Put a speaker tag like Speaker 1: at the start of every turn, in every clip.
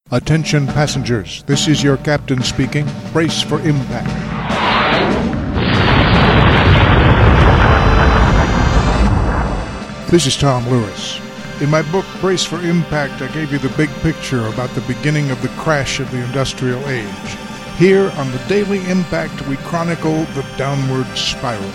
Speaker 1: Attention passengers, this is your captain speaking. Brace for impact. This is Tom Lewis. In my book, Brace for Impact, I gave you the big picture about the beginning of the crash of the industrial age. Here on the Daily Impact, we chronicle the downward spiral.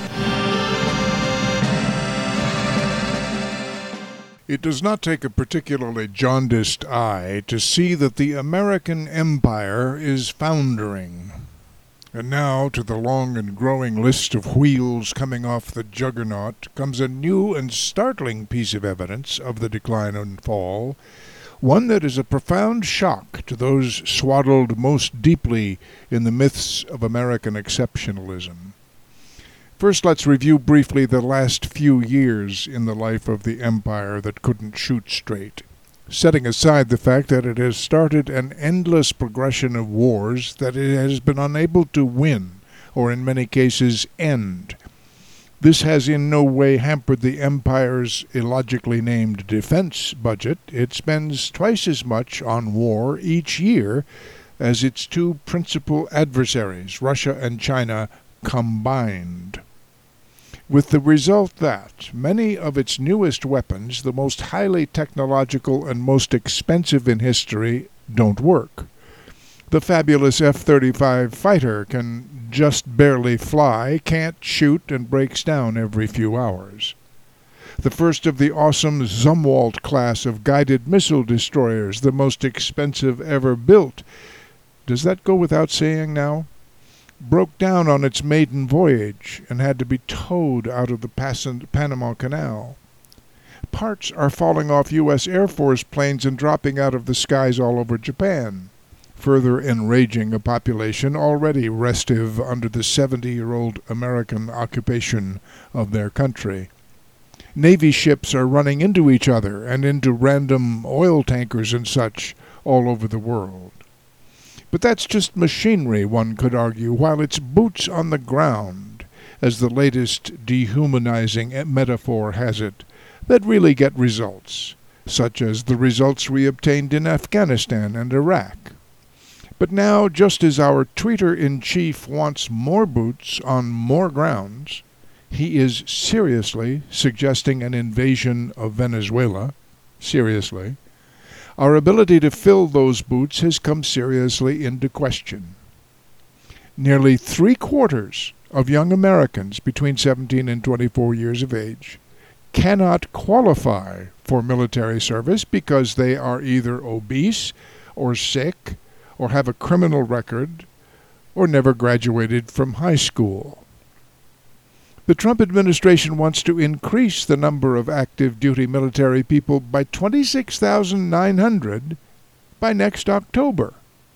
Speaker 1: It does not take a particularly jaundiced eye to see that the American empire is foundering. And now, to the long and growing list of wheels coming off the juggernaut, comes a new and startling piece of evidence of the decline and fall, one that is a profound shock to those swaddled most deeply in the myths of American exceptionalism. First, let's review briefly the last few years in the life of the empire that couldn't shoot straight, setting aside the fact that it has started an endless progression of wars that it has been unable to win, or in many cases end. This has in no way hampered the empire's illogically named defense budget. It spends twice as much on war each year as its two principal adversaries, Russia and China, combined. With the result that many of its newest weapons, the most highly technological and most expensive in history, don't work. The fabulous F-35 fighter can just barely fly, can't shoot, and breaks down every few hours. The first of the awesome Zumwalt class of guided missile destroyers, the most expensive ever built, does that go without saying now? Broke down on its maiden voyage and had to be towed out of the Panama Canal. Parts are falling off U.S. Air Force planes and dropping out of the skies all over Japan, further enraging a population already restive under the 70-year-old American occupation of their country. Navy ships are running into each other and into random oil tankers and such all over the world. But that's just machinery, one could argue, while it's boots on the ground, as the latest dehumanizing metaphor has it, that really get results, such as the results we obtained in Afghanistan and Iraq. But now, just as our tweeter-in-chief wants more boots on more grounds, he is seriously suggesting an invasion of Venezuela. Seriously. Our ability to fill those boots has come seriously into question. Nearly 3/4 of young Americans between 17 and 24 years of age cannot qualify for military service because they are either obese or sick or have a criminal record or never graduated from high school. The Trump administration wants to increase the number of active duty military people by 26,900 by next October.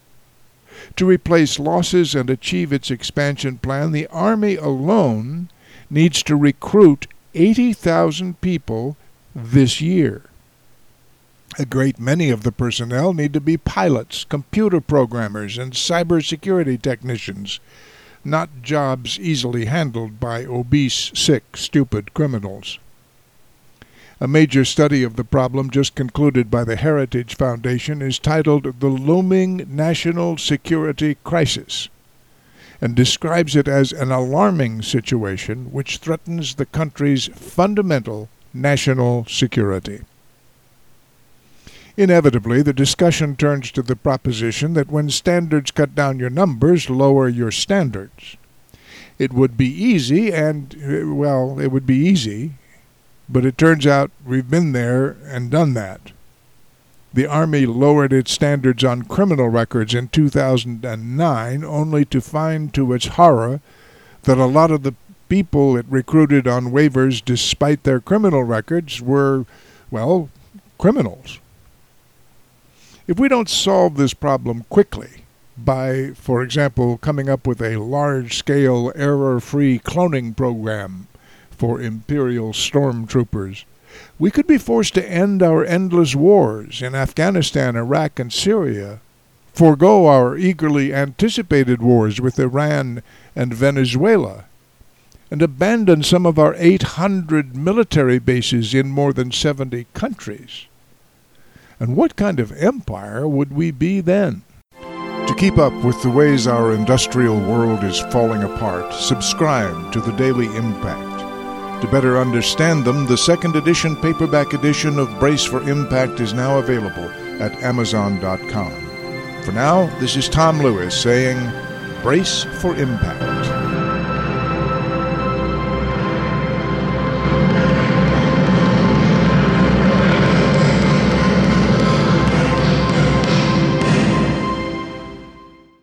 Speaker 1: To replace losses and achieve its expansion plan, the Army alone needs to recruit 80,000 people this year. A great many of the personnel need to be pilots, computer programmers, and cybersecurity technicians, not jobs easily handled by obese, sick, stupid criminals. A major study of the problem just concluded by the Heritage Foundation is titled The Looming National Security Crisis, and describes it as an alarming situation which threatens the country's fundamental national security. Inevitably, the discussion turns to the proposition that when standards cut down your numbers, lower your standards. It would be easy, it would be easy, but it turns out we've been there and done that. The Army lowered its standards on criminal records in 2009, only to find to its horror that a lot of the people it recruited on waivers despite their criminal records were, criminals. If we don't solve this problem quickly by, for example, coming up with a large-scale error-free cloning program for Imperial stormtroopers, we could be forced to end our endless wars in Afghanistan, Iraq, and Syria, forego our eagerly anticipated wars with Iran and Venezuela, and abandon some of our 800 military bases in more than 70 countries. And what kind of empire would we be then? To keep up with the ways our industrial world is falling apart, subscribe to the Daily Impact. To better understand them, the second edition paperback edition of Brace for Impact is now available at Amazon.com. For now, this is Tom Lewis saying, Brace for Impact.